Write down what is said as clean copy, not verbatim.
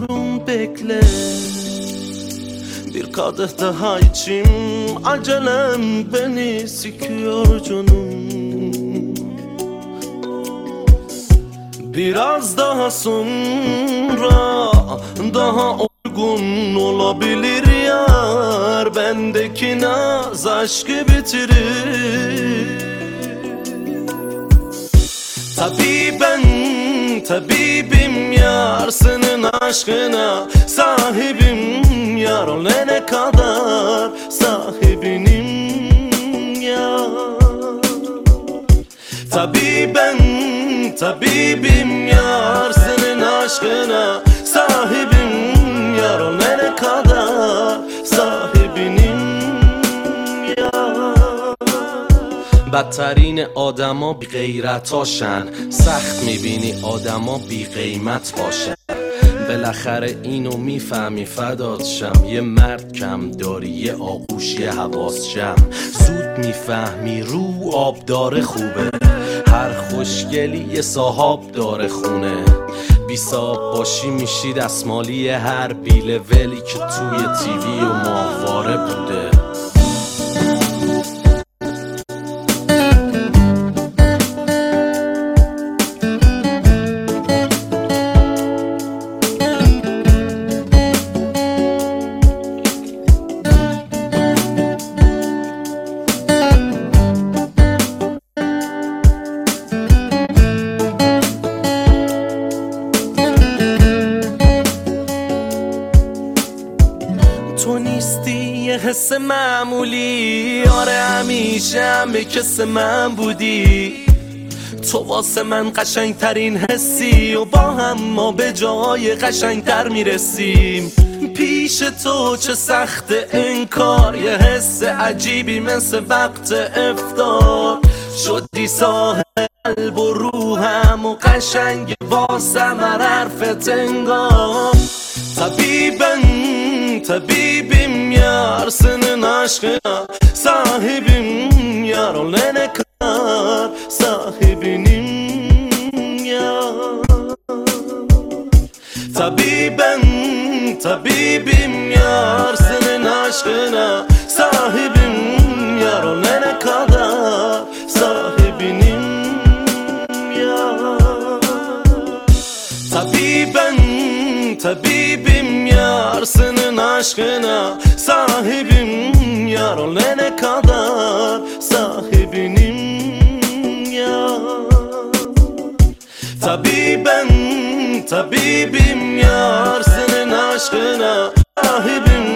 durum bekle. Bir kadeh daha içim, acelem beni sikiyor canım. Biraz daha sonra daha uygun olabilir yar. Bendeki naz aşkı bitirir. Tabii ben tabibim yar, senin aşkına sahibim yar. Ölene kadar sahibinim yar. Tabii ben tabibim yar, senin aşkına sahibim yar. Ölene kadar sahibinim yar. بدترین آدما بی غیرتاشن، سخت میبینی آدما بی قیمت باشن. بالاخره اینو میفهمی فدات شم، یه مرد کم داری یه آغوش یه حواس جمع. زود میفهمی رو آب داره خوبه، هر خوشگلی یه صاحب داره خونه. بی صاحب باشی میشی دستمالی هر بیله ولی که توی تیوی و ماهواره بوده. تو نیستی یه حس معمولی، آره همیشه هم به کس من بودی. تو واسه من قشنگترین حسی و با هم ما به جای قشنگتر میرسیم. پیش تو چه سخت انکار، یه حس عجیبی مثل وقت افطار. شدی صاحب قلب و روحم و قشنگ واسم هر حرفت انگار. Tabibim yar, senin aşkına sahibim yar. Ölene kadar sahibinim yar. Tabibim yar, senin aşkına sahibim yar. Ölene kadar sahibinim yar. Tabibim yar, senin aşkına sahibim yar. Ölene kadar sahibinim yar. Tabibim yar, senin aşkına sahibim